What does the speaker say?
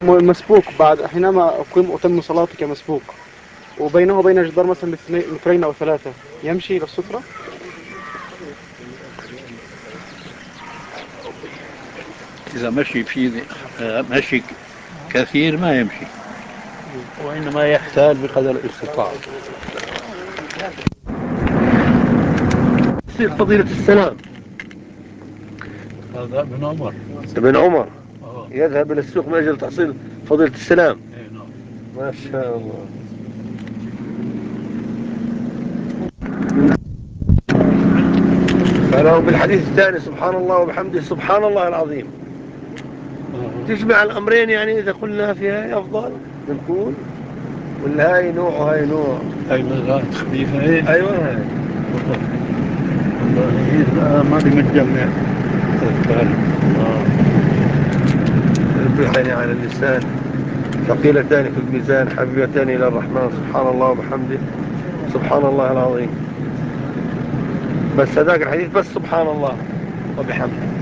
مسبوق بعد حينما أتم صلاتي كمسبوق، وبينه وبين جدار مثلا مترين أو ثلاثة، يمشي إلى السترة؟ إذا مشي في مشي كثير ما يمشي، وإنما يحتال بقدر الاستطاعة. يصير فضيلة السلام هذا ابن عمر. ابن عمر يذهب إلى السوق من أجل تحصيل فضيلة السلام. نعم. ما شاء الله. فله بالحديث الثاني سبحان الله وبحمده سبحان الله العظيم. تجمع الأمرين، يعني إذا قلنا فيها أفضل نقول، ولا هاي نوع وهاي نوع؟ هاي مزرعة خفيفة. ايه أيوة هاي. والله ما بمتجمع الثاني. البحثين على اللسان، ثقيلتان في الميزان، حبيبتان إلى الرحمن سبحان الله وبحمده سبحان الله العظيم. بس هذاك الحديث بس سبحان الله وبحمده.